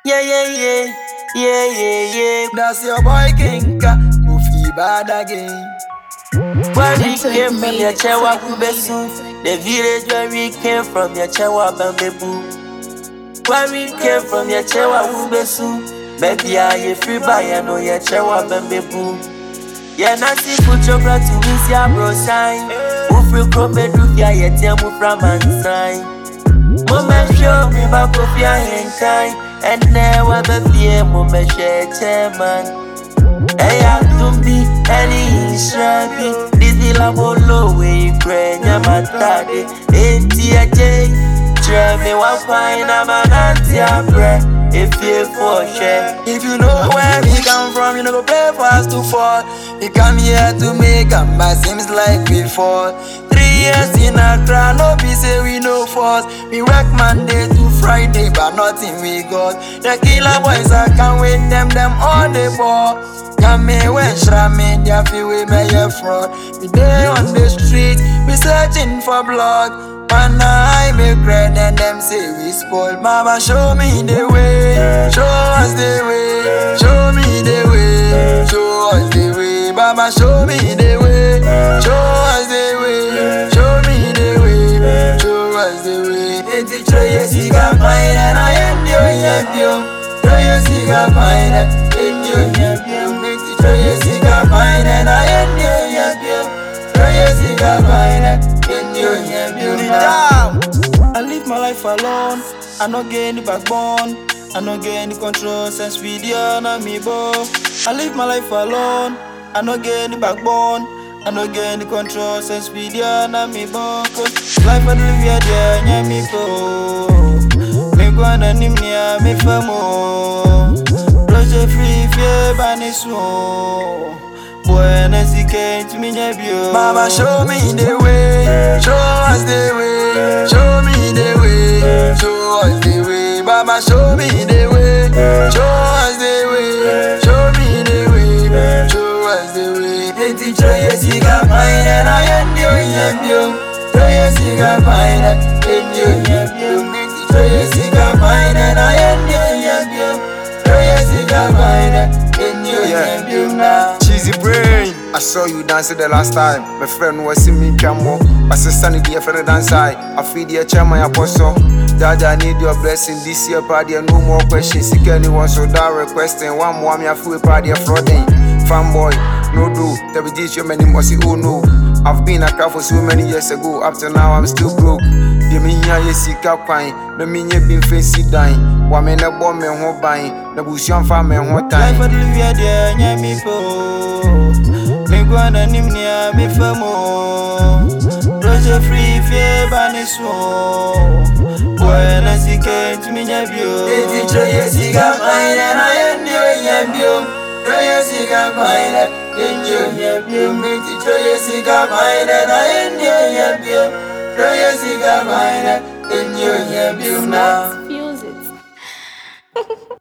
Yeah, yeah, yeah, yeah, yeah, yeah. That's your boy Kinka, who feel bad again. Where we came from, Yachewa Kubesu. The village where we came from, Yachewa Bambebu. Where we came from, Yachewa Kubesu. Maybe I free by no Yachewa Bambebu. Yeah, Nancy put your breath to miss your bro sign. Ufri Krome Dufia, Yetemu from Ansai. Mama show me back of your hand kind. And never the fear, Mama share chairman. Hey, I don't be any shabby. This is a bolo way, Brenya Matade. ATJ, try me one fine, I'm an anti-abra. If you for share, If you know where we come from, you know go play for us to fall. We come here to make them, but seems like we fall. 3 years in Accra, no be say we no force. We work Monday to Friday, but nothing we got. The killer boys, I can't wait them all the ball. Come me when shramming, they feel we may have fraud. We day on the street, we searching for blood. Man, I make bread and them say we spoil. Mama, show me the way, show us the way, show me the way, show us the way. Mama, show me the way, show us the way, show me the way, show us the way. It's the tray, yes, you got mine, and I am you. Tray, yes, you got mine, and you. It's the tray, yes, you got mine, and I am you. Tray, yes, you got mine, and you. I live my life alone. I no get any backbone. I no get any control since video na me bo. I live my life alone. I no get any backbone. I no get any control since video na me bo. Cause life I live here there nya me bo. Me go na nimnia me famo. Roger free fear baniswo. Boy, to me, Mama, show me the way, show us the way, show me the way, show us the way. Mama, show me the way, show us the way, show me the way, show us the way. Hey, teacher, yes, you got mine, and I am you. Yes, you got mine, and you. Teacher, yes, you got mine, and I am you. Yes, you got mine, and you now. Cheesy brain. I saw you dancing the last time. My friend was in me camo. My sister need the friend dance. I feed the chairman apostle. Dad, I need your blessing this year. Party, no more questions. Seek anyone, so that requesting one more. Me a full party flooding. Fanboy, no do. There be this your many must see. Oh no. I've been a crowd for so many years ago. Up to now, I'm still broke. The minya yes, you can't find. The minya been fancy dying. One man a bomb and one buying. The bush young farm and one time. Life I live here there nya me bo. Me go na nimnia me famo. Roger free fear baniswo. Boy na sike to me nya bio. Hey, teacher, yes, you got mine, and I am you. Yes, you got mine, and you. Teacher, yes, you got mine, and I am you. Yes, you got mine, and you now. Fuse it.